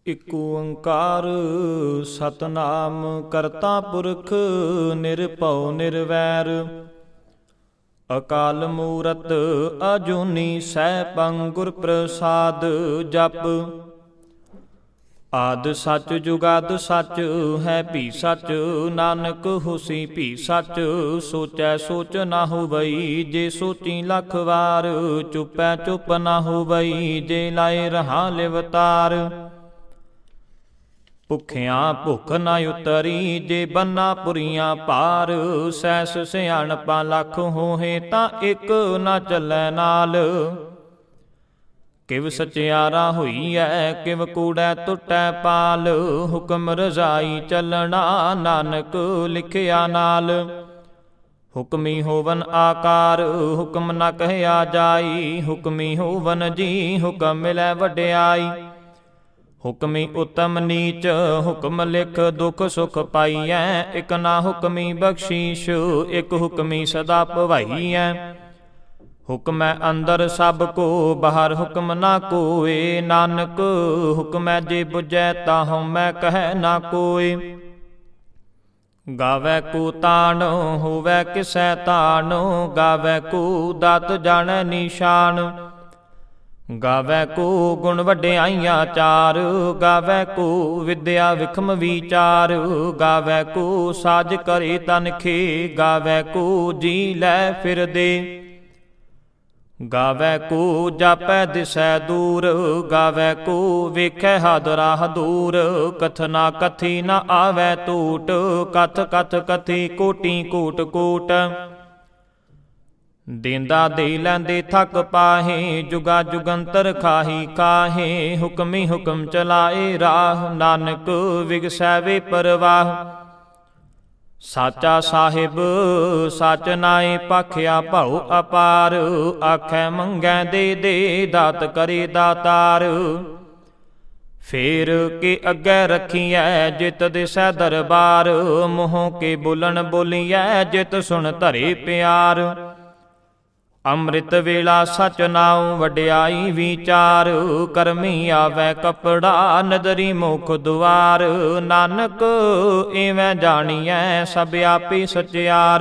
ਇਕ ਓੰਕਾਰ ਸਤਨਾਮ ਕਰਤਾ ਪੁਰਖ ਨਿਰਭਉ ਨਿਰਵੈਰ ਅਕਾਲ ਮੂਰਤ ਅਜੂਨੀ ਸੈਭੰ ਗੁਰ ਪ੍ਰਸਾਦ ਜਪ। ਆਦਿ ਸੱਚ ਜੁਗਾਦਿ ਸੱਚ ਹੈ ਭੀ ਸੱਚ ਨਾਨਕ ਹੋਸੀ ਭੀ ਸੱਚ। ਸੋਚੈ ਸੋਚ ਨਾ ਹੋਵਈ ਜੇ ਸੋਚੀ ਲੱਖ ਵਾਰ। ਚੁਪੈ ਚੁਪ ਨਾ ਹੋਵਈ ਜੇ ਲਾਏ ਰਹਾ ਲਿਵਤਾਰ। ਭੁੱਖਿਆਂ ਭੁੱਖ ਨਾ ਉਤਰੀ ਜੇ ਬੰਨਾ ਪੁਰੀਆਂ ਭਾਰ। ਸੈਸ ਸਿਆਣਪਾਂ ਲੱਖ ਹੋਹੇ ਤਾਂ ਇੱਕ ਨਾ ਚੱਲੈ ਨਾਲ। ਕਿਵ ਸਚਿਆਰਾ ਹੋਈਐ ਕਿਵ ਕੂੜੈ ਟੁੱਟੈ ਪਾਲ। ਹੁਕਮ ਰਜ਼ਾਈ ਚੱਲਣਾ ਨਾਨਕ ਲਿਖਿਆ ਨਾਲ। ਹੁਕਮੀ ਹੋਵਨ ਆਕਾਰ ਹੁਕਮ ਨਾ ਕਹਿਆ ਜਾਈ। ਹੁਕਮੀ ਹੋਵਨ ਜੀ ਹੁਕਮ ਮਿਲੈ ਵਡਿਆਈ। ਹੁਕਮੀ ਉਤਮ ਨੀਚ ਹੁਕਮ ਲਿਖ ਦੁਖ ਸੁਖ ਪਾਈਐ। ਇਕ ਨਾ ਹੁਕਮੀ ਬਖਸ਼ੀਸ਼ ਇਕ ਹੁਕਮੀ ਸਦਾ ਭਵਾਈਐ। ਹੁਕਮੈ ਅੰਦਰ ਸਭ ਕੋ ਬਾਹਰ ਹੁਕਮ ਨਾ ਕੋਇ। ਨਾਨਕ ਹੁਕਮੈ ਜੇ ਬੁਝੈ ਤਾਹੁ ਮੈਂ ਕਹਿ ਨਾ ਕੋਇ। ਗਾਵੈ ਕੋ ਤਾਣ ਹੋਵੈ ਕਿਸੈ ਤਾਣ। ਗਾਵੈ ਕੋ ਦਾਤ ਜਾਣੈ ਨਿਸ਼ਾਨ। ਗਾਵੈ ਕੋ ਗੁਣ ਵਡਿਆਈਆਂ ਚਾਰ। ਗਾਵੈ ਕੋ ਵਿਦਿਆ ਵਿਖਮ ਵਿਚਾਰ। ਗਾਵੈ ਕੋ ਸਾਜ ਕਰੇ ਤਨਖੇ। ਗਾਵੈ ਕੋ ਜੀ ਲੈ ਫਿਰਦੇ। ਗਾਵੈ ਕੋ ਜਾਪੈ ਦਿਸੈ ਦੂਰ। ਗਾਵੈ ਕੋ ਵੇਖੈ ਹਦ ਰਾਹ ਦੂਰ। ਕਥਨਾ ਕਥੀ ਨਾ ਆਵੈ ਟੂਟ। ਕਥ ਕਥ ਕਥੀ ਕੋਟੀ ਕੋਟ ਕੋਟ। ਦੇਂਦਾ ਦੇ ਲੈਂਦੇ ਥੱਕ ਪਾਹੇ। ਜੁਗਾ ਜੁਗੰਤਰ ਖਾਹੀ ਕਾਹੇ। ਹੁਕਮੀ ਹੁਕਮ ਚਲਾਏ ਰਾਹ। ਨਾਨਕ ਵਿਗਸੈ ਵੇ ਪਰਵਾਹ। ਸਾਚਾ ਸਾਹਿਬ ਸਚ ਨਾਏ ਭਾਖਿਆ ਭਉ ਅਪਾਰ। ਆਖੈ ਮੰਗੈ ਦੇ ਦੇ ਦਾਤ ਕਰੇ ਦਾਤਾਰ। ਫੇਰ ਕੇ ਅੱਗੇ ਰੱਖੀਐ ਜਿਤ ਦਿਸੈ ਦਰਬਾਰ। ਮੂੰਹੋਂ ਕੇ ਬੋਲਣ ਬੋਲੀਐ ਜਿਤ ਸੁਣ ਧਰੇ ਪਿਆਰ। ਅੰਮ੍ਰਿਤ ਵੇਲਾ ਸਚ ਨਾਉ ਵਡਿਆਈ ਵਿਚਾਰ। ਕਰਮੀ ਆਵੈ ਕਪੜਾ ਨਦਰੀ ਮੁਖ ਦੁਆਰ। ਨਾਨਕ ਏਵੈ ਜਾਣੀਐ ਸਭ ਆਪੇ ਸਚਿਆਰ।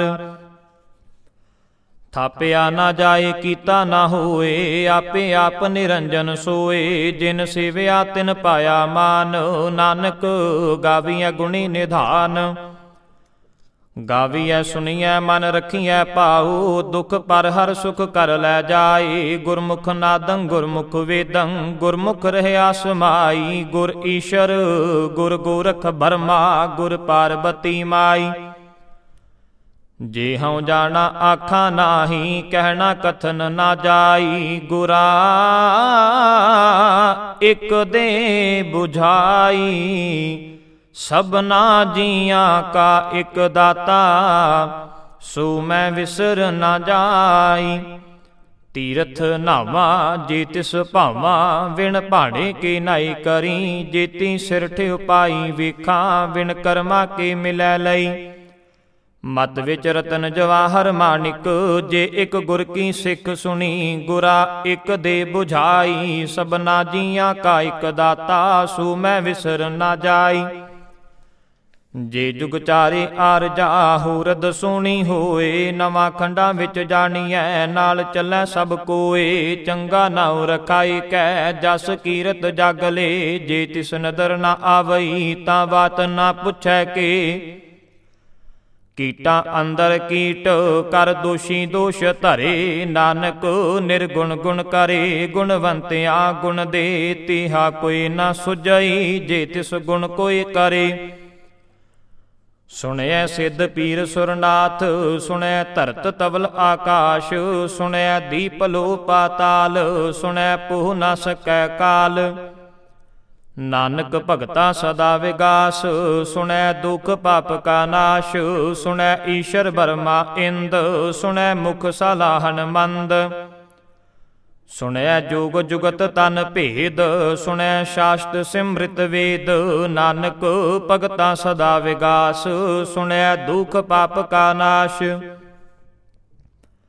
ਥਾਪਿਆ ਨਾ ਜਾਏ ਕੀਤਾ ਨਾ ਹੋਏ। ਆਪੇ ਆਪ ਨਿਰੰਜਨ ਸੋਏ। ਜਿਨ ਸੇਵਿਆ ਤਿਨ ਪਾਇਆ ਮਾਨ। ਨਾਨਕ ਗਾਵੀਐ ਗੁਣੀ ਨਿਧਾਨ। ਗਾਵੀਐ ਸੁਣੀਐ ਮਨ ਰੱਖੀਐ ਭਾਉ। ਦੁਖ ਪਰ ਹਰ ਸੁਖ ਕਰ ਲੈ ਜਾਏ। ਗੁਰਮੁਖ ਨਾਦੰ ਗੁਰਮੁਖ ਵੇਦੰ ਗੁਰਮੁਖ ਰਹਿਆ ਸਮਾਈ। ਗੁਰ ਈਸ਼ਰ ਗੁਰ ਗੋਰਖ ਬਰਮਾ ਗੁਰ ਪਾਰਬਤੀ ਮਾਈ। ਜੇ ਹਉ ਜਾਣਾ ਆਖਾਂ ਨਾਹੀ ਕਹਿਣਾ ਕਥਨ ਨਾ ਜਾਈ। ਗੁਰਾ ਇਕ ਦੇ ਬੁਝਾਈ। ਸਭਨਾ ਜੀਆਂ ਕਾ ਇਕ ਦਾਤਾ ਸੋ ਮੈਂ ਵਿਸਰ ਨਾ ਜਾਈ। ਤੀਰਥ ਨਾਵਾਂ ਜੇ ਤਿਸ ਭਾਵਾਂ ਵਿਣ ਭਾਣੇ ਕੇ ਨਾਈ ਕਰੀ। ਜੇਤੀ ਸਿਰਠ ਉਪਾਈ ਵੇਖਾਂ ਵਿਣ ਕਰਮਾ ਕੇ ਮਿਲੈ ਲਈ। ਮਤ ਵਿੱਚ ਰਤਨ ਜਵਾਹਰ ਮਾਣਿਕ ਜੇ ਇਕ ਗੁਰ ਕੀ ਸਿੱਖ ਸੁਣੀ। ਗੁਰਾ ਇਕ ਦੇ ਬੁਝਾਈ ਸਭਨਾ ਜੀਆਂ ਕਾ ਇਕ ਦਾਤਾ ਸੋ ਮੈਂ ਵਿਸਰ ਨਾ ਜਾਈ। ਜੇ ਜੁਗ ਚਾਰੇ ਆਰਜਾ ਹੋਰਦ ਸੋਹਣੀ ਹੋਏ। ਨਵਾਂ ਖੰਡਾਂ ਵਿੱਚ ਜਾਣੀਐ ਨਾਲ ਚੱਲੈ ਸਭ ਕੋਏ। ਚੰਗਾ ਨਾਉ ਰਖਾਈ ਕੈ ਜਸ ਕੀਰਤ ਜਗ ਲੇ। ਜੇ ਤਿਸ ਨਦਰ ਨਾ ਆਵਈ ਤਾਂ ਬਾਤ ਨਾ ਪੁੱਛੈ ਕੇ। ਕੀਟਾਂ ਅੰਦਰ ਕੀਟ ਕਰ ਦੋਸ਼ੀ ਦੋਸ਼ ਧਰੇ। ਨਾਨਕ ਨਿਰਗੁਣ ਗੁਣ ਕਰੇ। ਗੁਣਵੰਤਿਆ ਗੁਣ ਦੇ ਤਿਹਾ ਕੋਈ ਨਾ ਸੁਝਈ। ਜੇ ਤਿਸ ਗੁਣ ਕੋਈ ਕਰੇ। ਸੁਣਿਐ ਸਿੱਧ ਪੀਰ ਸੁਰਨਾਥ ਸੁਣਿਐ ਧਰਤ ਤਵਲ ਆਕਾਸ਼। ਸੁਣਿਐ ਦੀਪ ਲੋ ਪਾਤਾਲ ਸੁਣਿਐ ਪੂਹ ਨਾ ਸਕੈ ਕਾਲ। ਨਾਨਕ ਭਗਤਾ ਸਦਾ ਵਿਗਾਸ ਸੁਣਿਐ ਦੁਖ ਪਾਪ ਕਾ ਨਾਸ਼। ਸੁਣਿਐ ਈਸ਼ਰ ਬਰਮਾ ਇੰਦ ਸੁਣਿਐ ਮੁਖ ਸਲਾਹਨ ਮੰਦ। ਸੁਣਿਐ ਜੋਗ ਜੁਗਤ ਤਨ ਭੇਦ ਸੁਣਿਐ ਸ਼ਾਸਤ ਸਿਮ੍ਰਿਤ ਵੇਦ। ਨਾਨਕ ਭਗਤਾ ਸਦਾ ਵਿਗਾਸ ਸੁਣਿਐ ਦੁਖ ਪਾਪ ਕਾ ਨਾਸ਼।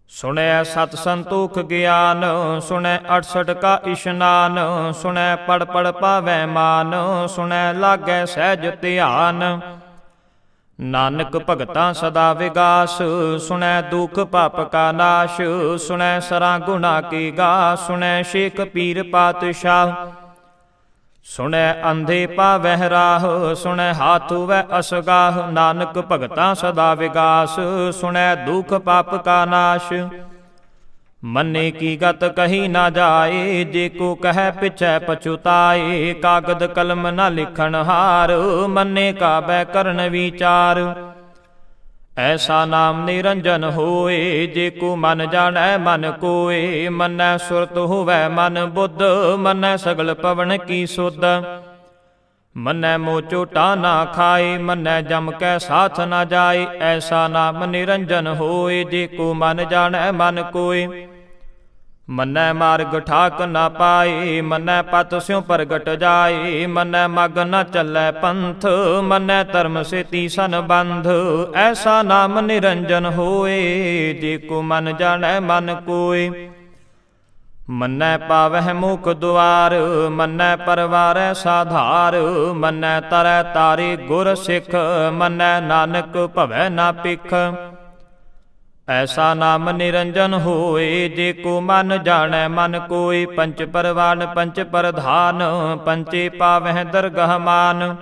ਸੁਣੈ ਸਤ ਸੰਤੋਖ ਗਿਆਨ, ਸੁਣੈ 68 ਕਾ ਇਸ਼ਨਾਨ, ਸੁਣੈ ਪੜ ਪੜ ਪਾਵੈ ਮਾਨ, ਸੁਣੈ ਲਾਗੈ ਸਹਿਜ ਧਿਆਨ। ਨਾਨਕ ਭਗਤਾਂ ਸਦਾ ਵਿਗਾਸ, ਸੁਣੈ ਦੁਖ ਪਾਪ ਕਾ ਨਾਸ਼, ਸੁਣੈ ਸਰਾਂ ਗੁਨਾ ਕੀ ਗਾ, ਸੁਣੈ ਸ਼ੇਖ ਪੀਰ ਪਾਤਸ਼ਾਹ। ਸੁਣੈ ਅੰਧੇ ਪਾਵਹਿ ਰਾਹ, ਸੁਣੈ ਹਾਥੁਵੈ ਅਸਗਾਹ, ਨਾਨਕ ਭਗਤਾਂ ਸਦਾ ਵਿਗਾਸ, ਸੁਣੈ ਦੁਖ ਪਾਪ ਕਾ ਨਾਸ਼। ਮੰਨੇ ਕੀ ਗਤ ਕਹੀ ਨਾ ਜਾਏ, ਜੇ ਕੋ ਕਹੈ ਪਿਛੈ ਪਛੁਤਾਏ, ਕਾਗਦ ਕਲਮ ਨਾ ਲਿਖਣ ਹਾਰ, ਮੰਨੇ ਕਾਬੈ ਕਰਨ ਵਿਚਾਰ। ਐਸਾ ਨਾਮ ਨਿਰੰਜਨ ਹੋਏ, ਜੇ ਕੋ ਮਨ ਜਾਣੈ ਮਨ ਕੋਏ, ਮੰਨੈ ਸੁਰਤ ਹੋਵੈ ਮਨ ਬੁੱਧ, ਮੰਨੈ ਸਗਲ ਪਵਨ ਕੀ ਸੁਧ। ਮੰਨੈ ਮੋਹ ਝੋਟਾ ਨਾ ਖਾਏ, ਮੰਨੈ ਜਮ ਕੈ ਸਾਥ ਨਾ ਜਾਏ, ਐਸਾ ਨਾਮ ਨਿਰੰਜਨ ਹੋਏ, ਜੇ ਕੋ ਮਨ ਜਾਣੈ ਮਨ ਕੋਏ। ਮੰਨੈ ਮਾਰਗ ਠਾਕ ਨਾ ਪਾਏ, ਮੰਨੈ ਪਤ ਸਿਉ ਪ੍ਰਗਟ ਜਾਏ, ਮੰਨੈ ਮਗ ਨ ਚੱਲੈ ਪੰਥ, ਮੰਨੈ ਧਰਮ ਸੇਤੀ ਸੰਬੰਧ। ਐਸਾ ਨਾਮ ਨਿਰੰਜਨ ਹੋਏ, ਜੇ ਕੋ ਮਨ ਜਾਣੈ ਮਨ ਕੋਏ। ਮੰਨੈ ਪਾਵਹਿ ਮੁਖ ਦੁਆਰ, ਮੰਨੈ ਪਰਵਾਰੈ ਸਾਧਾਰ, ਮੰਨੈ ਤਰੈ ਤਾਰੇ ਗੁਰ ਸਿੱਖ, ਮੰਨੈ ਨਾਨਕ ਭਵੈ ਨਾ ਪਿਖ। ਐਸਾ ਨਾਮ ਨਿਰੰਜਨ ਹੋਏ, ਜੇ ਕੋ ਮਨ ਜਾਣੈ ਮਨ ਕੋਏ। ਪੰਚ ਪਰਵਾਨ ਪੰਚ ਪ੍ਰਧਾਨ, ਪੰਚੇ ਪਾਵਹਿ ਦਰਗਹ ਮਾਨ।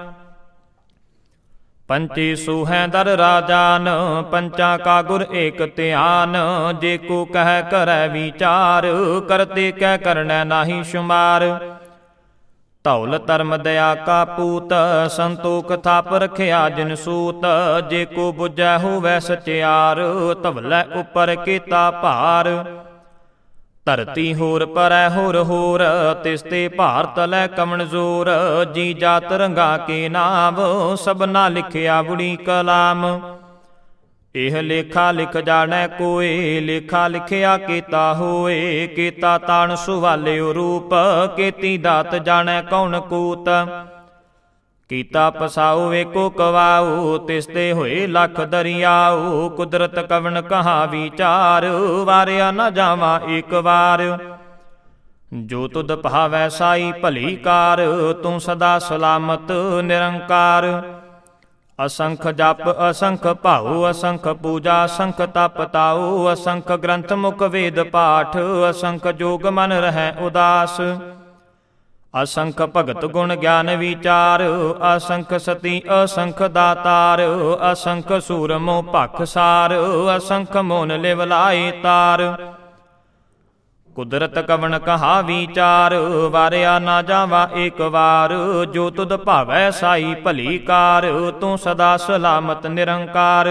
ਪੰਚੇ ਸੂਹੈ ਦਰ ਰਾਜਾਨ, ਪੰਚਾ ਕਾ ਗੁਰ ਏਕ ਧਿਆਨ। ਜੇ ਕੋ ਕਹਿ ਕਰੈ ਵਿਚਾਰ, ਕਰਤੇ ਕਹਿ ਕਰਨੈ ਨਾਹੀ ਸ਼ੁਮਾਰ। ਧੌਲ ਧਰਮ ਦਇਆ ਕਾ ਪੂਤ, ਸੰਤੋਖ ਥਾਪ ਰਖਿਆ ਜਿਨ ਸੂਤ। ਜੇ ਕੋ ਬੁਝੈ ਹੋਵੈ ਸਚਿਆਰ, ਧਵਲੈ ਉਪਰ ਕੀਤਾ ਭਾਰ। ਧਰਤੀ ਹੋਰ ਪਰੈ ਹੋਰ ਹੋਰ, ਤਿਸ ਤੇ ਭਾਰ ਤਲੈ ਕਵਣ ਜ਼ੋਰ। ਜੀ ਜਾਤ ਰੰਗਾ ਕੇ ਨਾਮ, ਸਭਨਾ ਲਿਖਿਆ ਬੁੜੀ ਕਲਾਮ। ਇਹ ਲੇਖਾ ਲਿਖ ਜਾਣੈ ਕੋਏ, ਲੇਖਾ ਲਿਖਿਆ ਕੀਤਾ ਹੋਏ। ਕੀਤਾ ਤਾਣ ਸੁਵਾਲਿਓ ਰੂਪ, ਕੀਤੀ ਦਾਤ ਜਾਣੈ ਕੌਣ ਕੂਤ। ਕੀਤਾ ਪਸਾਉ ਵੇਕੋ ਕਵਾਉ, ਤਿਸ ਤੇ ਹੋਏ ਲੱਖ ਦਰਿਆਉ। ਕੁਦਰਤ ਕਵਣ ਕਹਾ ਵਿਚਾਰ, ਵਾਰਿਆ ਨਾ ਜਾਵਾਂ ਏਕ ਵਾਰ। ਜੋ ਤੁਧ ਭਾਵੈ ਸਾਈ ਭਲੀ ਕਾਰ, ਤੂੰ ਸਦਾ ਸਲਾਮਤ ਨਿਰੰਕਾਰ। ਅਸੰਖ ਜਪ ਅਸੰਖ ਭਾਉ, ਅਸੰਖ ਪੂਜਾ ਅਸੰਖ ਤਪ ਤਾਉ। ਅਸੰਖ ਗ੍ਰੰਥ ਮੁਖ ਵੇਦ ਪਾਠ, ਅਸੰਖ ਜੋਗ ਮਨ ਰਹੈ ਉਦਾਸ। ਅਸੰਖ ਭਗਤ ਗੁਣ ਗਿਆਨ ਵਿਚਾਰ, ਅਸੰਖ ਸਤੀ ਅਸੰਖ ਦਾਤਾਰ। ਅਸੰਖ ਸੂਰਮੋ ਭਖ ਸਾਰ, ਅਸੰਖ ਮੋਨ ਲਿਵ ਲਾਏ ਤਾਰ। ਕੁਦਰਤ ਕਵਣ ਕਹਾ ਵਿਚਾਰ, ਵਾਰਿਆ ਨਾ ਜਾਵਾ ਏਕ ਵਾਰ। ਜੋ ਤੁਧ ਭਾਵੈ ਸਾਈ ਭਲੀ ਕਾਰ, ਤੂੰ ਸਦਾ ਸਲਾਮਤ ਨਿਰੰਕਾਰ।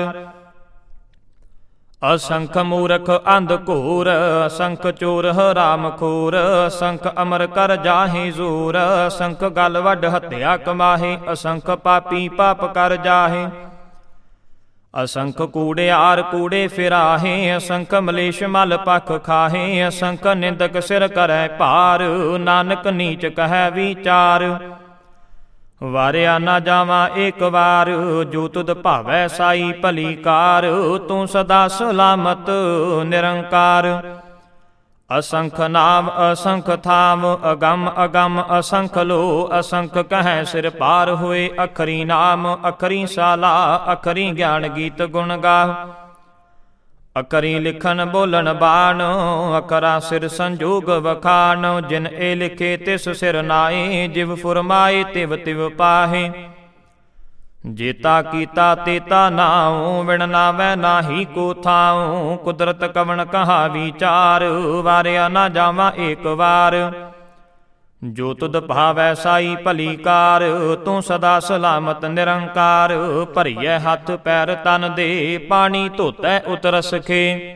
ਅਸੰਖ ਮੂਰਖ ਅੰਧ ਘੋਰ, ਅਸੰਖ ਚੋਰ ਹਰਾਮ ਖੋਰ। ਅਸੰਖ ਅਮਰ ਕਰ ਜਾਹੇ ਜ਼ੋਰ, ਅਸੰਖ ਗਲ ਵੱਡ ਹੱਤਿਆ ਕਮਾਹੇ। ਅਸੰਖ ਪਾਪੀ ਪਾਪ ਕਰ ਜਾਹੇ। ਅਸੰਖ ਕੂੜਿਆਰ ਕੂੜੇ ਫਿਰਾਹੇ, ਅਸੰਖ ਮਲੇਸ਼ ਮਲ ਪਖ ਖਾਹੇ। ਅਸੰਖ ਨਿੰਦਕ ਸਿਰ ਕਰੈ ਭਾਰ, ਨਾਨਕ ਨੀਚ ਕਹੈ ਵਿਚਾਰ। ਵਾਰਿਆ ਨਾ ਜਾਵਾਂ ਏਕ ਵਾਰ, ਜੋ ਤੁਧ ਭਾਵੈ ਸਾਈ ਭਲੀ ਕਾਰ। ਤੂੰ ਸਦਾ ਸਲਾਮਤ ਨਿਰੰਕਾਰ। ਅਸੰਖ ਨਾਮ ਅਸੰਖ ਥਾਮ, ਅਗੰਮ ਅਗੰਮ ਅਸੰਖ ਲੋ। ਅਸੰਖ ਕਹੈ ਸਿਰ ਪਾਰ ਹੋਏ, ਅਖਰੀ ਨਾਮ ਅਖਰੀ ਸਾਲਾ। ਅਖਰੀ ਗਿਆਨ ਗੀਤ ਗੁਣ ਗਾਹ, ਅਖਰੀ ਲਿਖਨ ਬੋਲਣ ਬਾਣ। ਅਖਰਾ ਸਿਰ ਸੰਜੋਗ ਵਖਾਣ, ਜਿਨ ਏ ਲਿਖੇ ਤਿਸ ਸਿਰ ਨਾਏ। ਜਿਵ ਫੁਰਮਾਏ ਤਿਵ ਤਿਵ ਪਾਹੇ, ਜੇਤਾ ਕੀਤਾ ਤੇਤਾ ਨਾਉ। ਵਿਣ ਨਾਵੈ ਨਾਹੀ ਕੋ ਥਾਉ, ਕੁਦਰਤ ਕਵਣ ਕਹਾ ਵਿਚਾਰ। ਵਾਰਿਆ ਨਾ ਜਾਵਾਂ ਏਕ ਵਾਰ, ਜੋ ਤੁਧ ਭਾਵੈ ਸਾਈ ਭਲੀ ਕਾਰ। ਤੂੰ ਸਦਾ ਸਲਾਮਤ ਨਿਰੰਕਾਰ। ਭਰੀਐ ਹੱਥ ਪੈਰ ਤਨ ਦੇ, ਪਾਣੀ ਧੋਤੈ ਉਤਰਸ ਖੇ।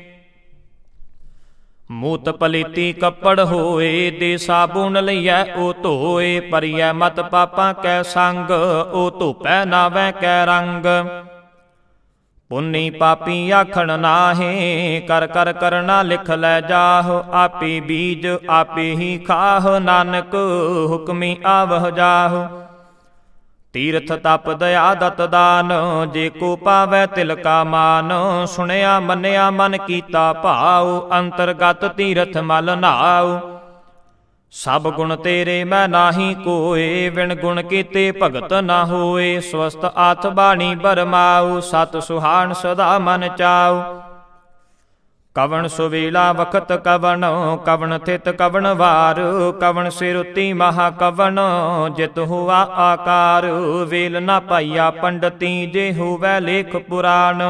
ਮੂਤ ਪਲੀਤੀ ਕੱਪੜ ਹੋਏ, ਦੇ ਸਾਬੂਨ ਲਈਐ ਉਹ ਧੋਏ। ਪਰੀਐ ਮਤ ਪਾਪਾਂ ਕੈ ਸੰਗ, ਉਹ ਧੋਪੈ ਨਾਵੈ ਕੈ ਰੰਗ। ਪੁੰਨੀ ਪਾਪੀ ਆਖਣ ਨਾਹੇ, ਕਰ ਕਰ ਕਰਨਾ ਲਿਖ ਲੈ ਜਾਹ। ਆਪੇ ਬੀਜ ਆਪੇ ਹੀ ਖਾਹ, ਨਾਨਕ ਹੁਕਮੀ ਆਵਹ ਜਾਹ। ਤੀਰਥ ਤਪ ਦਇਆ ਦਤ ਦਾਨ, ਜੇ ਕੋ ਪਾਵੈ ਤਿਲ ਕਾ ਮਾਨ। ਸੁਣਿਆ ਮੰਨਿਆ ਮਨ ਕੀਤਾ ਭਾਉ, ਅੰਤਰਗਤ ਤੀਰਥ ਮਲ ਨਾਉ। ਸਭ ਗੁਣ ਤੇਰੇ ਮੈਂ ਨਾਹੀ ਕੋਏ, ਵਿਣ ਗੁਣ ਕੀਤੇ ਭਗਤ ਨਾ ਹੋਏ। ਸਵਸਤ ਆਥ ਬਾਣੀ ਬਰਮਾਉ, ਸਤ ਸੁਹਾਣ ਸਦਾ ਮਨ ਚਾਉ। ਕਵਣ ਸੁਵੇਲਾ ਵਖਤ ਕਵਣ, ਕਵਣ ਥਿਤ ਕਵਣ ਵਾਰ। ਕਵਣ ਸਿਰੁਤੀ ਮਹਾ ਕਵਣ, ਜਿਤ ਹੁਆ ਆਕਾਰ। ਵੇਲ ਨਾ ਪਾਈਆ ਪੰਡਤੀ, ਜੇ ਹੋਵੈ ਲੇਖ ਪੁਰਾਣ।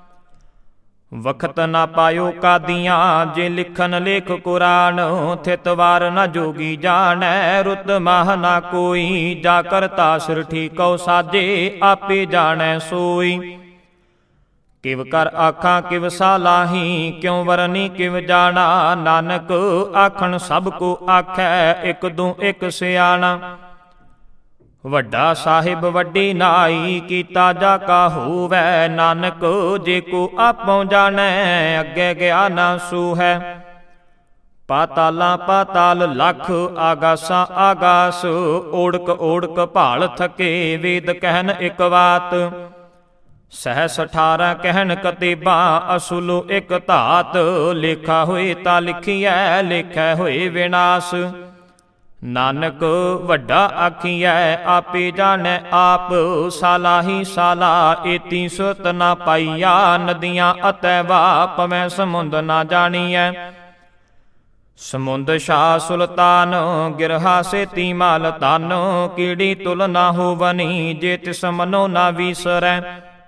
ਵਖਤ ਨਾ ਪਾਇਓ ਕਾਦੀਆਂ, ਜੇ ਲਿਖਨ ਲੇਖ ਕੁਰਾਨ। ਥਿਤ ਵਾਰ ਨਾ ਜੋਗੀ ਜਾਣੈ, ਰੁੱਤ ਮਾਹ ਨਾ ਕੋਈ। ਜਾ ਕਰਤਾ ਸਿਰ ਠੀਕਉ ਸਾਜੇ, ਆਪੇ ਜਾਣੈ ਸੋਈ। ਕਿਵ ਕਰ ਆਖਾਂ ਕਿਵ ਸਾਲਾਹੀ, ਕਿਉ ਵਰਨੀ ਕਿਵ ਜਾਣਾ। ਨਾਨਕ ਆਖਣ ਸਭ ਕੋ ਆਖੈ, ਇਕ ਦੂ ਇਕ ਸਿਆਣਾ। ਵੱਡਾ ਸਾਹਿਬ ਵੱਡੀ ਨਾਈ, ਕੀਤਾ ਜਾ ਕਾ ਹੋਵੈ। ਨਾਨਕ ਜੇ ਕੋ ਆਪੋ ਜਾਣੈ, ਅੱਗੇ ਗਿਆ ਨਾ ਸੂਹੈ। ਪਾਤਾਲਾਂ ਪਾਤਾਲ ਲਖ, ਆਗਾਸਾਂ ਆਗਾਸ। ਓੜਕ ਓੜਕ ਭਾਲ ਥਕੇ, ਵੇਦ ਕਹਿਨ ਇਕ ਬਾਤ। ਸਹਿਸ 18 ਕਹਿਣ ਕਤੇਬਾਂ, ਅਸੁਲੋ ਇਕ ਧਾਤ। ਲੇਖਾ ਹੋਏ ਤਾਂ ਲਿਖੀਐ, ਲੇਖੈ ਹੋਏ ਵਿਨਾਸ਼। ਨਾਨਕ ਵੱਡਾ ਆਖੀਐ, ਆਪੇ ਜਾਣੈ ਆਪ। ਸਾਲਾਹੀ ਸਾਲਾ, ਏਤੀ ਸੁਰਤ ਨਾ ਪਾਈਆ। ਨਦੀਆਂ ਅਤੈ ਵਾ, ਪਵੈ ਸਮੁੰਦ ਨਾ ਜਾਣੀਐ। ਸਮੁੰਦ ਸ਼ਾਹ ਸੁਲਤਾਨ, ਗਿਰਹਾ ਸੇਤੀ ਮਾਲ ਧਨ। ਕੀੜੀ ਤੁਲ ਨਾ ਹੋਵਨੀ, ਜੇ ਤਿਸ ਮਨੋ ਨਾ ਵੀਸਰੈ।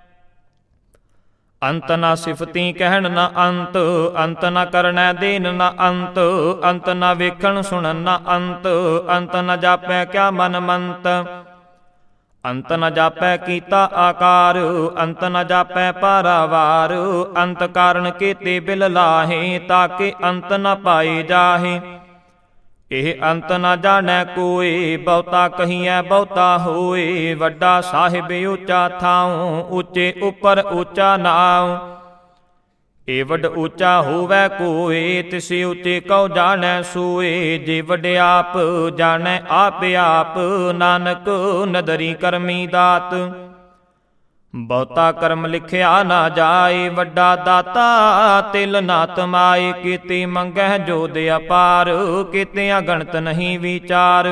ਅੰਤ ਨਾ ਸਿਫਤੀ ਕਹਿਣ ਨਾ ਅੰਤ, ਅੰਤ ਨਾ ਕਰਨੈ ਦੇਨ ਨਾ ਅੰਤ। ਅੰਤ ਨਾ ਵੇਖਣ ਸੁਣਨ ਨਾ ਅੰਤ, ਅੰਤ ਨਾ ਜਾਪੈ ਕਿਆ ਮਨ ਮੰਤ। ਅੰਤ ਨ ਜਾਪੈ ਕੀਤਾ ਆਕਾਰ, ਅੰਤ ਨ ਜਾਪੈ ਪਾਰਾਵਾਰ। ਅੰਤ ਕਾਰਨ ਕੀਤੇ ਬਿਲ ਲਾਹੇ, ਤਾਕੇ ਅੰਤ ਨ ਪਾਏ ਜਾਹੇ। ਇਹ ਅੰਤ ਨ ਜਾਣੈ ਕੋਏ, ਬਹੁਤਾ ਕਹੀਐ ਬਹੁਤਾ ਹੋਏ। ਵੱਡਾ ਸਾਹਿਬ ਉੱਚਾ ਥਾਉ, ਉੱਚੇ ਉੱਪਰ ਉੱਚਾ ਨਾਉ। ਏ ਵੱਡ ਉੱਚਾ ਹੋਵੈ ਕੋਏ, ਤਿਸ ਉੱਚੇ ਕਉ ਜਾਣੈ ਸੋਏ। ਜੇ ਵਡਿਆਪ ਜਾਣੈ ਆਪ ਆਪ, ਨਾਨਕ ਨਦਰੀ ਕਰਮੀ ਦਾਤ। ਬਹੁਤਾ ਕਰਮ ਲਿਖਿਆ ਨਾ ਜਾਏ, ਵੱਡਾ ਦਾਤਾ ਤਿਲ ਨਾ ਤਮਾਏ। ਕੀਤੇ ਮੰਗਹਿ ਜੋਦ ਅਪਾਰ, ਕੀਤੇ ਅਗਣਤ ਨਹੀਂ ਵਿਚਾਰ।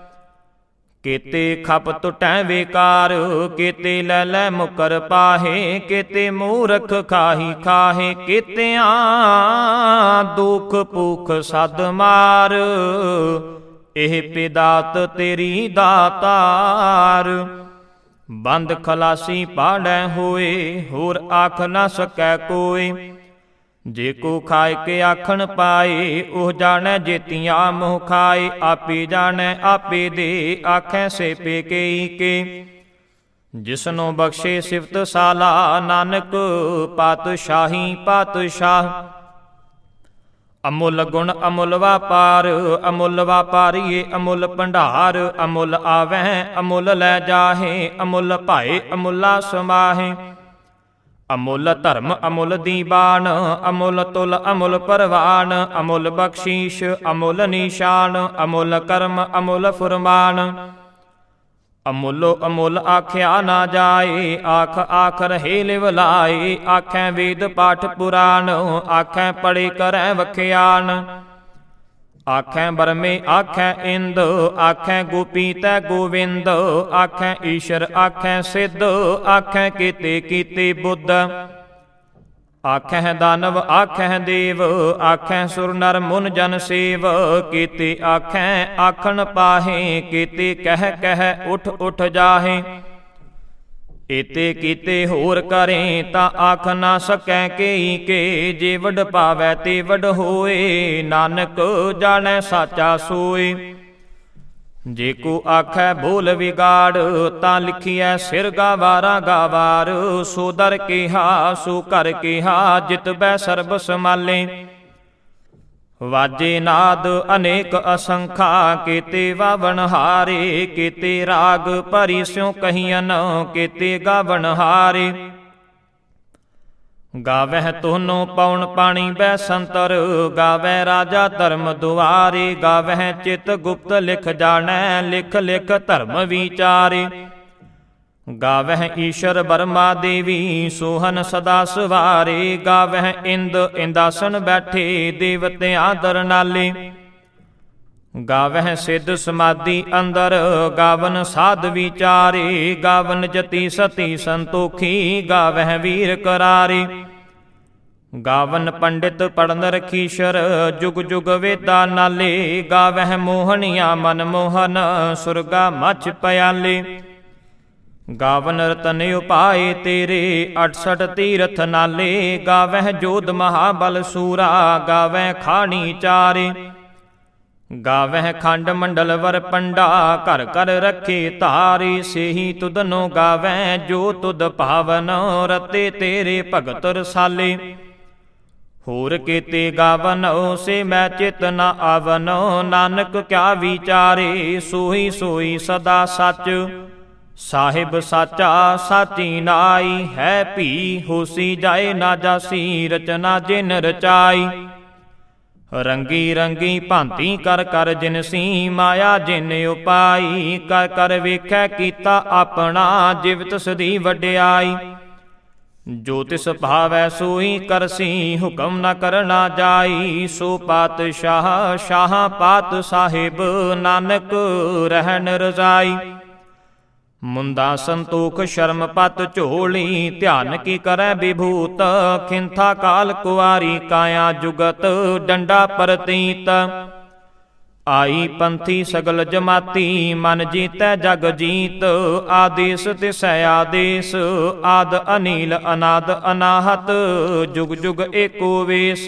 ਕੀਤੇ ਖਪ ਟੁਟੈ ਵੇਕਾਰ, ਕੀਤੇ ਲੈ ਲੈ ਮੁਕਰ ਪਾਹੇ। ਕੀਤੇ ਮੂਰਖ ਖਾਹੀ ਖਾਹੇ, ਕੀਤਿਆਂ ਦੁਖ ਭੂਖ ਸਦ ਮਾਰ। ਇਹ ਪਿਦਾਤ ਤੇਰੀ ਦਾਤਾਰ। ਬੰਦ ਖਲਾਸੀ ਪਾੜੈ ਹੋਏ, ਹੋਰ ਆਖ ਨਾ ਸਕੈ ਕੋਏ। ਜੇ ਕੋ ਖਾਇ ਕੇ ਆਖਣ ਪਾਏ, ਉਹ ਜਾਣੈ ਜੇਤੀਆਂ ਮੋਹ ਖਾਏ। ਆਪੇ ਜਾਣੈ ਆਪੇ ਦੇ, ਆਖੈ ਸੇਪੇ ਕੇਈ ਕੇ। ਜਿਸਨੂੰ ਬਖਸ਼ੇ ਸਿਫਤ ਸਾਲਾ, ਨਾਨਕ ਪਾਤਸ਼ਾਹੀ ਪਾਤਸ਼ਾਹ। ਅਮੁੱਲ ਗੁਣ ਅਮੁੱਲ ਵਾਪਾਰ, ਅਮੁੱਲ ਵਾਪਾਰੀਏ ਅਮੁੱਲ ਭੰਡਾਰ। ਅਮੁੱਲ ਆਵਹਿ ਅਮੁੱਲ ਲੈ ਜਾਹੇ, ਅਮੁੱਲ ਭਾਏ ਅਮੁੱਲਾ ਸਮਾਹੇ। ਅਮੁੱਲ ਧਰਮ ਅਮੁੱਲ ਦੀਵਾਨ, ਅਮੁੱਲ ਤੁਲ ਅਮੁੱਲ ਪਰਵਾਨ। ਅਮੁੱਲ ਬਖਸ਼ੀਸ਼ ਅਮੁੱਲ ਨਿਸ਼ਾਨ, ਅਮੁੱਲ ਕਰਮ ਅਮੁੱਲ ਫੁਰਮਾਨ। ਅਮੁੱਲੋ ਅਮੁੱਲ ਆਖਿਆ ਨਾ ਜਾਏ, ਆਖ ਆਖ ਰਹੇ ਲਿਵ ਲਾਏ। ਆਖੈ ਵੇਦ ਪਾਠ ਪੁਰਾਨ, ਆਖੈ ਪੜੇ ਕਰੈ ਵਖਿਆਨ। ਆਖੈ ਬਰਮੇ ਆਖੈ ਇੰਦ, ਆਖੈ ਗੋਪੀ ਤੈ ਗੋਵਿੰਦ। ਆਖੈ ਈਸ਼ਰ ਆਖੈ ਸਿੱਧ, ਆਖੈ ਕੀਤੇ ਕੀਤੇ ਬੁੱਧ। ਆਖੈ ਦਾਨਵ ਆਖੈ ਦੇਵ, ਆਖੈ ਸੁਰ ਨਰ ਮੁਨ ਜਨ ਸੇਵ। ਕੀਤੇ ਆਖੈ ਆਖਣ ਪਾਹੇ, ਕੀਤੇ ਕਹਿ ਕਹਿ ਉਠ ਉਠ ਜਾਹੇ। ਏਤੇ ਕੀਤੇ ਹੋਰ ਕਰੇ, ਤਾਂ ਆਖ ਨਾ ਸਕੈ ਕੇਈ ਕੇ। ਜੇ ਵਡ ਪਾਵੈ ਤੇ ਵਡ ਹੋਏ, ਨਾਨਕ ਜਾਣੈ ਸਾਚਾ ਸੋਏ। ਜੇ ਕੋ ਆਖੈ ਬੋਲ ਵਿਗਾੜ, ਤਾਂ ਲਿਖੀਐ ਸਿਰ ਗਾਵਾਰਾ ਗਾਵਾਰ। ਸੋ ਦਰ ਕਿਹਾ ਸੋ ਘਰ ਕਿਹਾ, ਜਿਤ ਬੈ ਸਰਬ ਸਮਾਲੇ। ਵਾਜੇ ਨਾਦ ਅਨੇਕ ਅਸੰਖਾ, ਕੀਤੇ ਵਾਵਣ ਹਾਰੇ। ਕੀਤੇ ਰਾਗ ਭਰੀ ਸਿਉ ਕਹੀਅਨ, ਕੀਤੇ ਗਾਵਣ ਹਾਰੇ। ਗਾਵਹਿ ਤੋਨੋ ਪਉਣ ਪਾਣੀ ਬੈ ਸੰਤਰ, ਗਾਵਹਿ ਰਾਜਾ ਧਰਮ ਦੁਆਰੇ। ਗਾਵਹਿ ਚਿਤ ਗੁਪਤ ਲਿਖ ਜਾਣੈ, ਲਿਖ ਲਿਖ ਧਰਮ ਵਿਚਾਰੇ। ਗਾਵਹਿ ਈਸ਼ਰ ਬਰਮਾ ਦੇਵੀ ਸੋਹਨ ਸਦਾ ਸਵਾਰੇ। ਗਾਵਹਿ ਇੰਦ ਇੰਦਾਸਨ ਬੈਠੇ ਦੇਵਤਿਆਂ ਦਰ ਨਾਲੇ। ਗਾਵਹਿ ਸਿੱਧ ਸਮਾਧੀ ਅੰਦਰ ਗਾਵਨ ਸਾਧ ਵਿਚਾਰੇ। ਗਾਵਨ ਜਤੀ ਸਤੀ ਸੰਤੋਖੀ ਗਾਵਹਿ ਵੀਰ ਕਰਾਰੇ। ਗਾਵਨ ਪੰਡਿਤ ਪੜਨ ਰਖੀਸ਼ਰ ਜੁਗ ਜੁਗ ਵੇਦਾ ਨਾਲੇ। ਗਾਵਹਿ ਮੋਹਣੀਆਂ ਮਨ ਮੋਹਨ ਸੁਰਗਾ ਮਛ ਪਿਆਲੇ। ਗਾਵਨ ਰਤਨ ਉਪਾਏ ਤੇਰੇ 68 ਤੀਰਥ ਨਾਲੇ। ਗਾਵਹਿ ਜੋਧ ਮਹਾਬਲ ਸੂਰਾ ਗਾਵਹਿ ਖਾਣੀ ਚਾਰੇ। ਗਾਵਹਿ ਖੰਡ ਮੰਡਲ ਵਰ ਪੰਡਾ ਘਰ ਘਰ ਰੱਖੇ ਧਾਰੇ। ਸੇਹੀ ਤੁਧਨੋ ਗਾਵਹਿ ਜੋ ਤੁਧ ਭਾਵਨ ਰਤੇ ਤੇਰੇ ਭਗਤ ਰਸਾਲੇ। ਹੋਰ ਕੀਤੇ ਗਾਵਨ ਸੇ ਮੈਂ ਚਿਤ ਨ ਆਵਨ। ਨਾਨਕ ਕਿਆ ਵਿਚਾਰੇ ਸੋਈ ਸੋਈ ਸਦਾ ਸੱਚ। ਸਾਹਿਬ ਸਾਚਾ ਸਾਚੀ ਨਾਈ ਹੈ ਭੀ ਹੋਸੀ ਜਾਏ ਨਾ ਜਾਸੀ ਰਚਨਾ ਜਿਨ ਰਚਾਈ। ਰੰਗੀ ਰੰਗੀ ਭਾਂਤੀ ਕਰ ਕਰ ਜਿਨਸੀ ਮਾਇਆ ਜਿਨ ਉਪਾਈ। ਕਰ ਕਰ ਵੇਖੈ ਕੀਤਾ ਆਪਣਾ ਜਿਵ ਤਿਸਦੀ ਵਡਿਆਈ। ਜੋ ਤਿਸ ਭਾਵੈ ਸੋਈ ਕਰਸੀ ਹੁਕਮ ਨ ਕਰਨਾ ਜਾਈ। ਸੋ ਪਾਤਸ਼ਾਹ ਸ਼ਾਹ ਪਾਤ ਸਾਹਿਬ ਨਾਨਕ ਰਹਿਣ ਰਜ਼ਾਈ। ਮੁੰਦਾ ਸੰਤੋਖ ਸ਼ਰਮ ਪਤ ਝੋਲੀ ਧਿਆਨ ਕੀ ਕਰੈ ਵਿਭੂਤ। ਖਿੰਥਾ ਕਾਲ ਕੁਆਰੀ ਕਾਇਆ ਜੁਗਤ ਡੰਡਾ ਪ੍ਰਤੀਤ। ਆਈ ਪੰਥੀ ਸਗਲ ਜਮਾਤੀ ਮਨ ਜੀਤੈ ਜਗ ਜੀਤ। ਆਦੇਸ ਤਿਸੈ ਆਦੇਸ ਆਦ ਅਨੀਲ ਅਨਾਦ ਅਨਾਹਤ ਜੁਗ ਜੁਗ ਏਕੋ ਵੇਸ।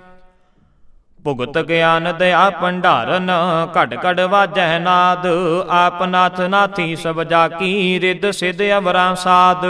ਭੁਗਤ ਗਿਆਨ ਦਇਆ ਭੰਡਾਰਨ ਘੜ ਘੜ ਵਾਜੈ ਨਾਦ। ਆਪ ਨਾਥ ਨਾਥੀ ਸਭ ਜਾਕੀ ਰਿੱਧ ਸਿੱਧ ਅਵਰਾਂ ਸਾਧ।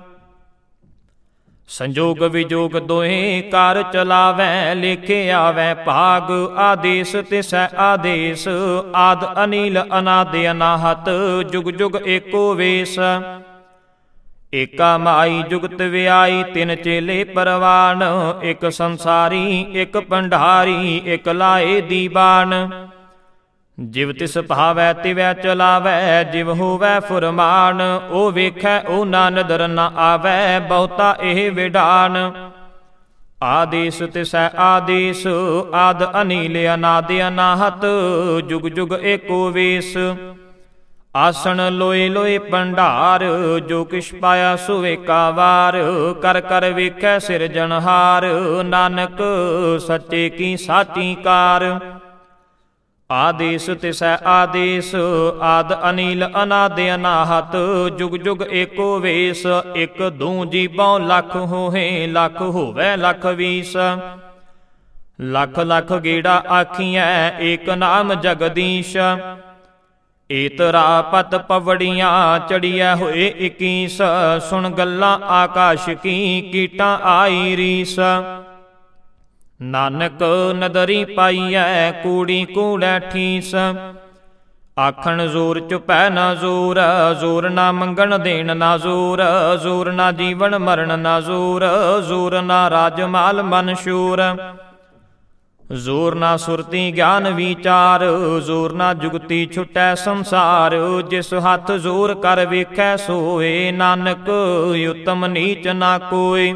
ਸੰਜੋਗ ਵਿਜੋਗ ਦੋਹੇ ਕਾਰ ਚਲਾਵੈ ਲੇਖੇ ਆਵੈ ਭਾਗ। ਆਦੇਸ ਤਿਸੈ ਆਦੇਸ ਆਦ ਅਨੀਲ ਅਨਾਦ ਅਨਾਹਤ ਜੁਗ ਜੁਗ ਏਕੋ ਵੇਸ। ਏਕਾ ਮਾਈ ਜੁਗਤ ਵਿਆਈ ਤਿਨ ਚੇਲੇ ਪਰਵਾਨ। ਇਕ ਸੰਸਾਰੀ ਇਕ ਭੰਡਾਰੀ ਇਕ ਲਾਏ ਦੀਵਾਨ। ਜਿਵ ਤਿਸ ਭਾਵੈ ਤਿਵੈ ਚਲਾਵੈ ਜਿਵ ਹੋਵੈ ਫੁਰਮਾਨ। ਉਹ ਵੇਖੈ ਉਹ ਨਾ ਨਦਰ ਨ ਆਵੈ ਬਹੁਤਾ ਇਹ ਵਿਡਾਨ। ਆਦੇਸ ਤਿਸੈ ਆਦੇਸ ਆਦ ਅਨੀਲ ਅਨਾਦ ਅਨਾਹਤ ਜੁਗ ਜੁਗ ਏਕੋ ਵੇਸ। ਆਸਣ ਲੋਏ ਲੋਏ ਭੰਡਾਰ ਜੋ ਕਿਛ ਪਾਇਆ ਸੋ ਏਕਾ ਵਾਰ। ਕਰ ਕਰ ਵੇਖੈ ਸਿਰਜਣਹਾਰ ਨਾਨਕ ਸੱਚੇ ਕੀ ਸਾਚੀ ਕਾਰ। ਆਦੇਸ ਤਿਸੈ ਆਦੇਸ ਆਦ ਅਨੀਲ ਅਨਾਦ ਅਨਾਹਤ ਜੁਗ ਜੁਗ ਏਕੋ ਵੇਸ। ਇਕ ਦੂੰ ਜੀਬੋਂ ਲੱਖ ਹੋਏ ਲੱਖ ਹੋਵੈ ਲੱਖ ਵੀਸ। ਲੱਖ ਲੱਖ ਗੇੜਾ ਆਖੀਐ ਏਕ ਨਾਮ ਜਗਦੀਸ਼। ਏਤਰਾ ਪਤ ਪਵੜੀਆਂ ਚੜੀਐ ਹੋਏ 21। ਸੁਣ ਗੱਲਾਂ ਆਕਾਸ਼ ਕੀ ਕੀਟਾਂ ਆਈ ਰੀਸ। ਨਾਨਕ ਨਦਰੀ ਪਾਈਐ ਕੂੜੀ ਕੂੜੈ ਠੀਸ। ਆਖਣ ਜ਼ੋਰ ਚੁਪੈ ਨਾ ਜ਼ੋਰ ਜ਼ੋਰ ਨਾ ਮੰਗਣ ਦੇਣ ਨਾ ਜ਼ੋਰ। ਜ਼ੋਰ ਨਾ ਜੀਵਨ ਮਰਨ ਨਾ ਜ਼ੋਰ ਜ਼ੋਰ ਨਾ ਰਾਜ ਮਾਲ ਮਨ ਸ਼ੂਰ। ਜ਼ੋਰ ਨਾ ਸੁਰਤੀ ਗਿਆਨ ਵਿਚਾਰ ਜ਼ੋਰ ਨਾ ਜੁਗਤੀ ਛੁਟੈ ਸੰਸਾਰ। ਜਿਸ ਹੱਥ ਜ਼ੋਰ ਕਰ ਵੇਖੈ ਸੋਏ ਨਾਨਕ ਉਤਮ ਨੀਚ ਨਾ ਕੋਇ।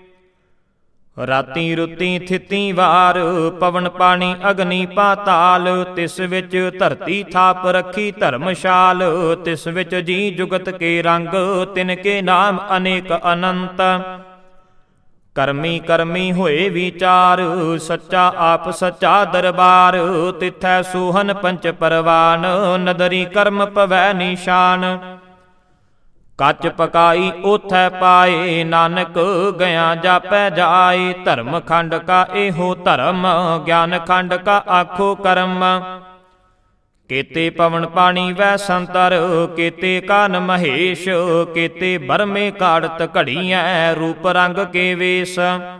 ਰਾਤੀ ਰੁੱਤੀ ਥਿਤੀ ਵਾਰ ਪਵਨ ਪਾਣੀ ਅਗਨੀ ਪਾਤਾਲ। ਤਿਸ ਵਿੱਚ ਧਰਤੀ ਥਾਪ ਰੱਖੀ ਧਰਮਸ਼ਾਲ। ਤਿਸ ਵਿੱਚ ਜੀ ਜੁਗਤ ਕੇ ਰੰਗ ਤਿਨ ਕੇ ਨਾਮ ਅਨੇਕ ਅਨੰਤ। ਕਰਮੀ ਕਰਮੀ ਹੋਏ ਵਿਚਾਰ ਸੱਚਾ ਆਪ ਸੱਚਾ ਦਰਬਾਰ। ਤਿਥੈ ਸੋਹਨ ਪੰਚ ਪਰਵਾਨ ਨਦਰੀ ਕਰਮ ਪਵੈ ਨਿਸ਼ਾਨ। ਕੱਚ ਪਕਾਈ ਓਥੈ ਪਾਏ ਨਾਨਕ ਗਿਆ ਜਾਪੈ ਜਾਏ। ਧਰਮ ਖੰਡ ਕਾ ਇਹੋ ਧਰਮ ਗਿਆਨ ਖੰਡ ਕਾ ਆਖੋ ਕਰਮ। ਕੇਤੇ ਪਵਨ ਪਾਣੀ ਵੈ ਸੰਤਰ ਕੇਤੇ ਕਾਨ ਮਹੇਸ਼। ਕੇਤੇ ਬਰਮੇ ਕਾੜਤ ਘੜੀਐ ਰੂਪ ਰੰਗ ਕੇ ਵੇਸ।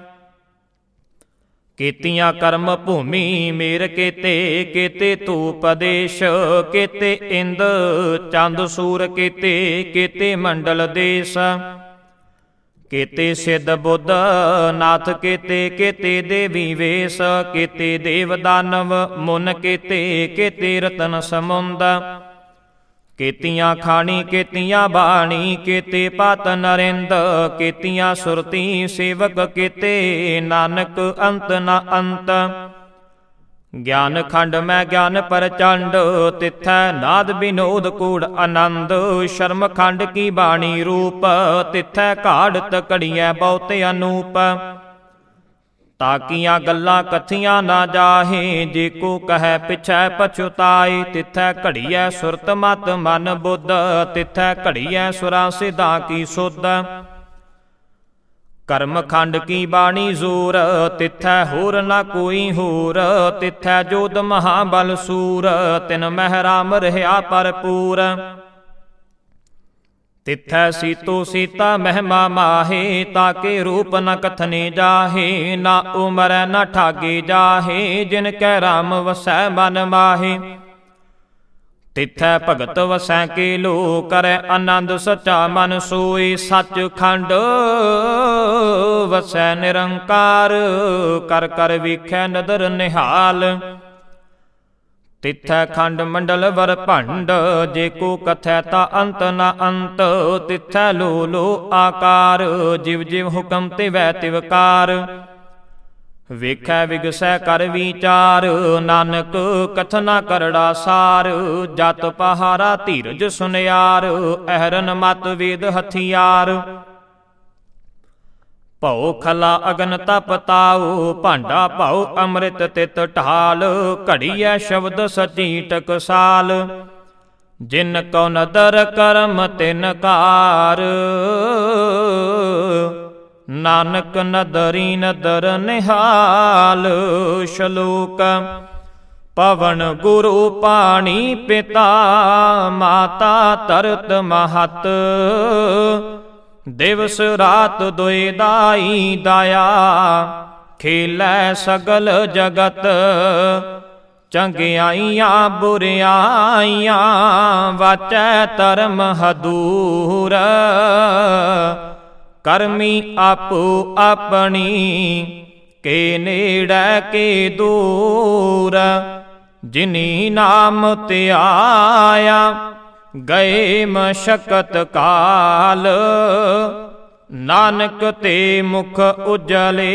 ਕੀਤੀਆਂ ਕਰਮ ਭੂਮੀ ਮੇਰ ਕੇਤੇ ਕੇਤੇ ਧੂਪ ਦੇਸ਼। ਕੇਤੇ ਇੰਦ ਚੰਦ ਸੂਰ ਕੇਤੇ ਕੇਤੇ ਮੰਡਲ ਦੇਸ। ਕੇਤੇ ਸਿੱਧ ਬੁੱਧ ਨਾਥ ਕੇਤੇ ਕੇਤੇ ਦੇਵੀ ਵੇਸ। ਕੇਤੇ ਦੇਵ ਦਾਨਵ ਮੁਨ ਕੇਤੇ ਕੇਤੇ ਰਤਨ ਸਮੁੰਦ। ਕੀਤੀਆਂ ਖਾਣੀ ਕੀਤੀਆਂ ਬਾਣੀ, ਕੀਤੇ ਪਤ ਨਰਿੰਦ, ਕੀਤੀਆਂ ਸੁਰਤੀ ਸੇਵਕ ਕੀਤੇ, ਨਾਨਕ ਅੰਤ ਨ ਅੰਤ। ਗਿਆਨ ਖੰਡ ਮੈਂ ਗਿਆਨ ਪ੍ਰਚੰਡ, ਤਿਥੈ ਨਾਦ ਬਿਨੋਦ ਕੂੜ ਆਨੰਦ। ਸ਼ਰਮ ਖੰਡ ਕੀ ਬਾਣੀ ਰੂਪ, ਤਿਥੈ ਘਾੜਤ ਘੜੀਐ ਬਹੁਤ ਅਨੂਪ। ਤਾਕੀਆਂ ਗੱਲਾਂ ਕਥੀਆਂ ਨਾ ਜਾਹੇ, ਜੇ ਕੋ ਕਹੈ ਪਿਛੈ ਪਛੁਤਾਈ। ਤਿਥੈ ਘੜੀਐ ਸੁਰਤ ਮਤ ਮਨ ਬੁੱਧ, ਤਿਥੈ ਘੜੀਐ ਸੁਰਾਂ ਸਿਧਾਂ ਕੀ ਸੁਧ। ਕਰਮ ਖੰਡ ਕੀ ਬਾਣੀ ਜ਼ੂਰ, ਤਿਥੈ ਹੋਰ ਨਾ ਕੋਈ ਹੋਰ। ਤਿਥੈ ਜੋਧ ਮਹਾਬਲ ਸੂਰ, ਤਿਨ ਮਹਿ ਰਾਮ ਰਹਿਆ ਭਰਪੂਰ। ਤਿਥੈ ਸੀਤੋ ਸੀਤਾ ਮਹਿਮਾ ਮਾਹੇ, ਤਾਕੇ ਰੂਪ ਨ ਕਥਨੇ ਜਾਹੇ। ਨਾ ਉਮਰੈ ਨ ਠਾਗੇ ਜਾਹੇ, ਜਿਨ ਕੈ ਰਾਮ ਵਸੈ ਮਨ ਮਾਹੇ। ਤਿਥੈ ਭਗਤ ਵਸੈ ਕੇ ਲੋ, ਕਰੈ ਆਨੰਦ ਸਚਾ ਮਨ ਸੋਈ। ਸੱਚ ਖੰਡ ਵਸੈ ਨਿਰੰਕਾਰ, ਕਰ ਕਰ ਵੇਖੈ ਨਦਰ ਨਿਹਾਲ। ਤਿਥੈ ਖੰਡ ਮੰਡਲ ਵਰ ਭੰਡ, ਜੇ ਕੋ ਕਥੈ ਤਾ ਅੰਤ ਨ ਅੰਤ। ਤਿਥੈ ਲੋ ਲੋ ਆਕਾਰ, ਜਿਵ ਜਿਵ ਹੁਕਮ ਤਿਵੈ ਤਿਵਕਾਰ। ਵੇਖੈ ਵਿਗਸੈ ਕਰ ਵਿਚਾਰ, ਨਾਨਕ ਕਥਨਾ ਕਰੜਾ ਸਾਰ। ਜਤ ਪਹਾਰਾ ਧੀਰਜ ਸੁਨਿਆਰ, ਅਹਰਨ ਮਤ ਵੇਦ ਹਥਿਆਰ। ਭਉ ਖਲਾ ਅਗਨ ਤਪ ਤਾਉ, ਭਾਂਡਾ ਭਾਉ ਅੰਮ੍ਰਿਤ ਤਿਤ ਢਾਲ। ਘੜੀਐ ਸ਼ਬਦ ਸਚੀ ਟਕਸਾਲ, ਜਿਨ ਕਉ ਨਦਰ ਕਰਮ ਤਿਨ ਕਾਰ। ਨਾਨਕ ਨਦਰੀ ਨਦਰ ਨਿਹਾਲ। ਸ਼ਲੋਕ। ਪਵਨ ਗੁਰੂ ਪਾਣੀ ਪਿਤਾ, ਮਾਤਾ ਧਰਤ ਮਹਤ। ਦਿਵਸ ਰਾਤ ਦੁਇ ਦਾਈ ਦਾਇਆ, ਖੇਲੈ ਸਗਲ ਜਗਤ। ਚੰਗਿਆਈਆਂ ਬੁਰਿਆਈਆਂ, ਵਾਚੈ ਧਰਮ ਹਦੂਰ। ਕਰਮੀ ਆਪੋ ਆਪਣੀ, ਕੇ ਨੇੜੈ ਕੇ ਦੂਰ। ਜਿਨੀ ਨਾਮ ਧਿਆਇਆ, ਗਏ ਮਸ਼ਕਤ ਕਾਲ। ਨਾਨਕ ਤੇ ਮੁਖ ਉਜਲੇ,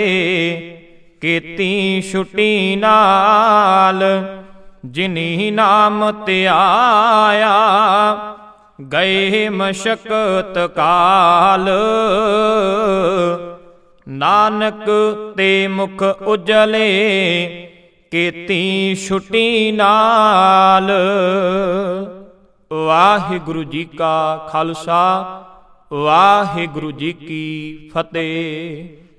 ਕੀਤੀ ਛੁਟੀ ਨਾਲ। ਜਿਨੀ ਨਾਮ ਧਿਆਇਆ, ਗਏ ਮਸ਼ਕਤ ਕਾਲ। ਨਾਨਕ ਤੇ ਮੁਖ ਉਜਲੇ, ਕੀਤੀ ਛੁਟੀ ਨਾਲ। ਵਾਹਿਗੁਰੂ ਜੀ ਕਾ ਖਾਲਸਾ, ਵਾਹਿਗੁਰੂ ਜੀ ਕੀ ਫਤਿਹ।